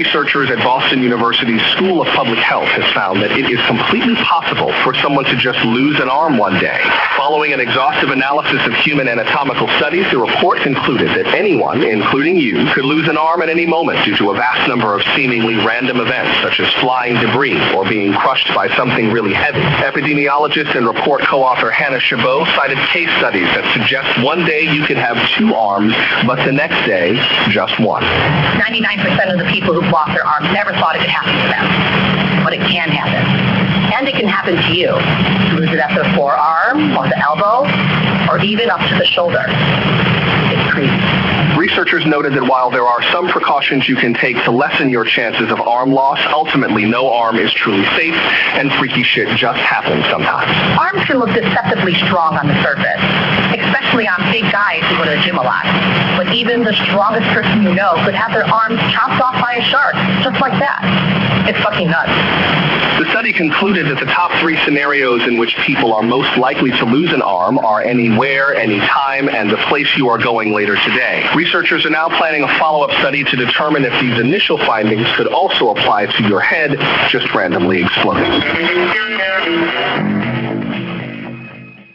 researchers at Boston University's School of Public Health has found that it is completely possible for someone to just lose an arm one day. Following an exhaustive analysis of human anatomical studies, the report concluded that anyone, including you, could lose an arm at any moment due to a vast number of seemingly random events, such as flying debris or being crushed by something really heavy. Epidemiologist and report co-author Hannah Chabot cited case studies that suggest one day you could have two arms, but the next day, just one. 99% of the people who've lost their arms never thought it could happen to them, but it can happen. And it can happen to you. You lose it at the forearm, or the elbow, or even up to the shoulder. It's crazy. Researchers noted that while there are some precautions you can take to lessen your chances of arm loss, ultimately no arm is truly safe, and freaky shit just happens sometimes. Arms can look deceptively strong on the surface, especially on big guys who go to the gym a lot. But even the strongest person you know could have their arms chopped off by a shark, just like that. It's fucking nuts. The study concluded that the top three scenarios in which people are most likely to lose an arm are anywhere, anytime, and the place you are going later today. Researchers are now planning a follow-up study to determine if these initial findings could also apply to your head just randomly exploding.